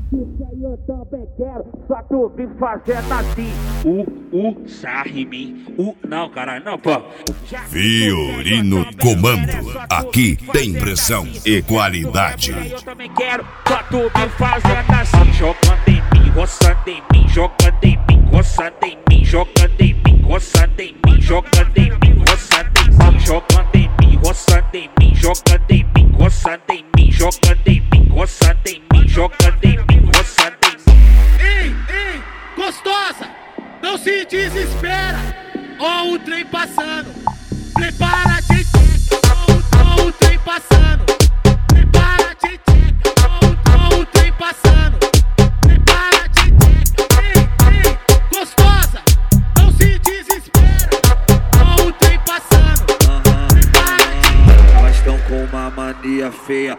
Isso aí eu também quero, só tu me fazendo assim. Sarre em mim. Não, caralho, não, pô. Fiorino Comando. Aqui tem pressão e qualidade. Eu também quero, só tu me fazendo assim. Jogando em mim, roçando em mim, jogando em mim, roçando em mim, jogando em mim, roçando em mim, jogando em mim, roçando em mim, jogando em mim, roçando em mim, jogando em mim, roçando em mim, jogando em mim, roçando em mim, jogando em mim, roçando em mim. Ei, gostosa, não se desespera. Ó o trem passando, prepara-te, ó o trem passando, prepara-te, ó o trem passando, prepara-te. Ei, gostosa, não se desespera. Ó o trem passando, prepara-te. Elas tão com uma mania feia,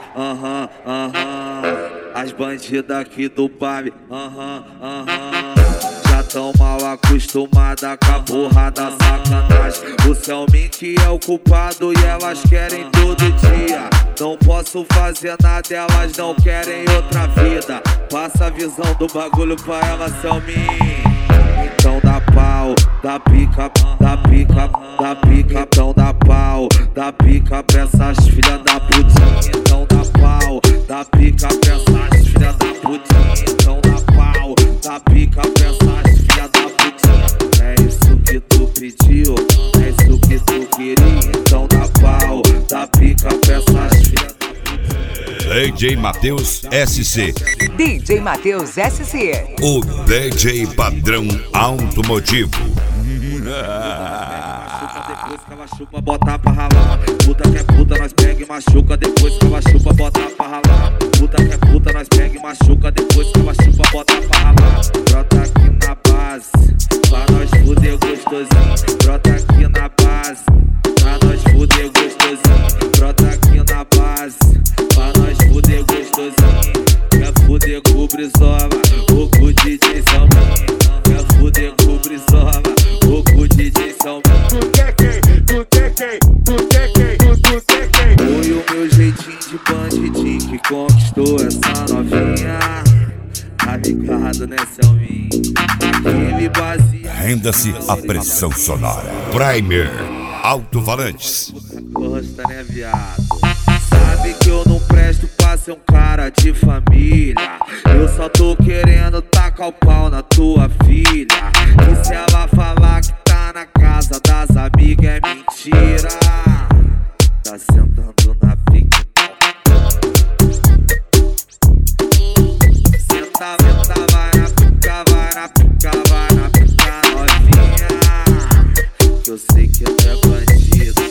As bandidas aqui do baile, já tão mal acostumada com a porra da sacanagem. O Selmin que é o culpado e elas querem todo dia. Não posso fazer nada, elas não querem outra vida. Passa a visão do bagulho pra elas, Selmin. Então dá pau, dá pica, dá pica, dá pica. Então dá pau, dá pica pra essas filhas da putinha. Então dá pau, dá pica pra essas filhas da putinha. Então dá pau, dá pica pra essas filhas da putinha. É isso que tu pediu, é isso que tu queria. Então dá pau, dá pica pra essas filhas da putinha. DJ Matheus SC. DJ Matheus SC. O DJ padrão automotivo. Depois que ela chupa, bota pra ralar. Puta que é puta, nós pega e machuca. Depois que ela chupa, bota pra ralar. Puta que é puta, nós pega e machuca. Depois que ela chupa, bota pra ralar. Brota aqui na base, pra nós fuder gostosinho. Brota aqui na base, pra nós fuder gostosinho. Brota aqui na base, pra nós fuder gostosinho. Quer fuder com o Brizola, ou com o DJ Selmin. Quer fuder com o Brizola, ou com o DJ Selmin. Foi o meu jeitinho de bandidinho que conquistou essa novinha. Tá ligado, né, Selmin? Aquele baseado. Renda-se a pressão sonora. Primer Alto-Falantes. Gosta, né, viado? Sabe que eu não presto pra ser um cara de família. Eu só tô querendo tacar o pau na tua filha. E se ela falar que tá na casa das amigas é mentira. Tá sentando na pique. Senta, vai na pica, vai na pica, vai na pica novinha. Que eu sei que tu é bandido.